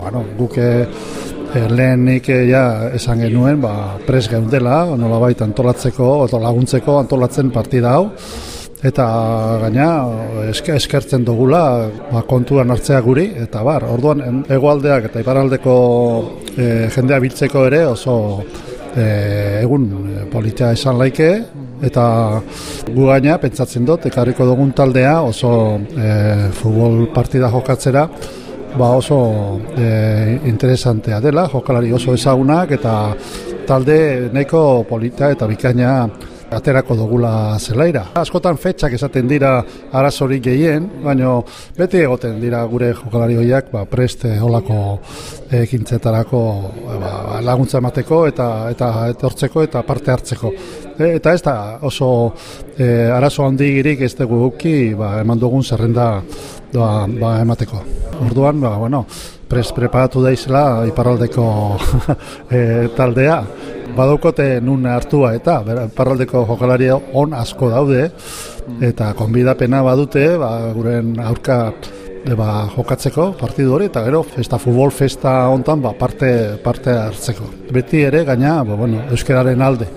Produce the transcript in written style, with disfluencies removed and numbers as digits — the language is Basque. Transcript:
Bueno, guk lehenik esan genuen pres geundela, nolabait antolatzeko, laguntzeko antolatzen partida hau, eta gaina eskertzen dugula kontuan hartzea guri, eta orduan hegoaldeak eta iparraldeko jendea biltzeko ere oso egun politia esan laike, eta gu gaina pentsatzen dut, ekarriko dugun taldea oso futbol partida jokatzera, oso interesantea dela, jokalari oso ezagunak eta talde nahiko polita eta bikaina aterako dugula zelaira. Askotan fetxak esaten dira arazorik gehien, baina beti egoten dira gure jokalari horiek prest holako ekintzetarako laguntza emateko eta etortzeko eta parte hartzeko. Eta ez da oso arazo handigirik ez dugu guki eman dugun zerrenda emateko. Orduan, prest preparatu daizela iparraldeko taldea. Badaukote nun hartua eta iparraldeko jokalari on asko daude eta konbidapena badute guren aurka jokatzeko partidu hori eta gero futbol festa hontan parte hartzeko. Beti ere gaina euskararen alde.